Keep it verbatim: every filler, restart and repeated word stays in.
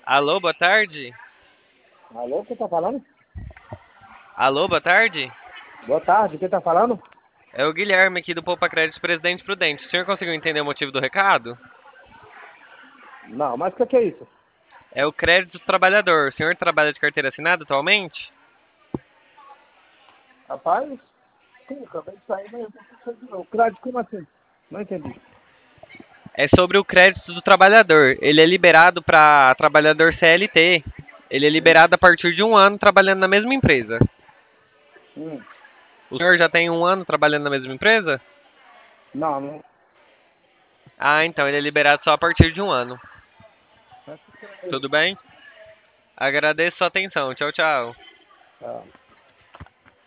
Alô, boa tarde? Alô, quem tá falando? Alô, boa tarde? Boa tarde, quem tá falando? É o Guilherme aqui do Poupa Crédito Presidente Prudente. O senhor conseguiu entender o motivo do recado? Não, mas o que, que é isso? É o crédito do trabalhador. O senhor trabalha de carteira assinada atualmente? Rapaz, sim, acabei de sair, mas eu tô precisando de novo. Crédito, como assim? Não entendi. É sobre o crédito do trabalhador. Ele é liberado para trabalhador C L T. Ele é Hum, liberado a partir de um ano trabalhando na mesma empresa. hum. O senhor já tem um ano trabalhando na mesma empresa? Não, não. Ah, então ele é liberado só a partir de um ano. Tudo bem? Agradeço sua atenção. Tchau, tchau. Tá.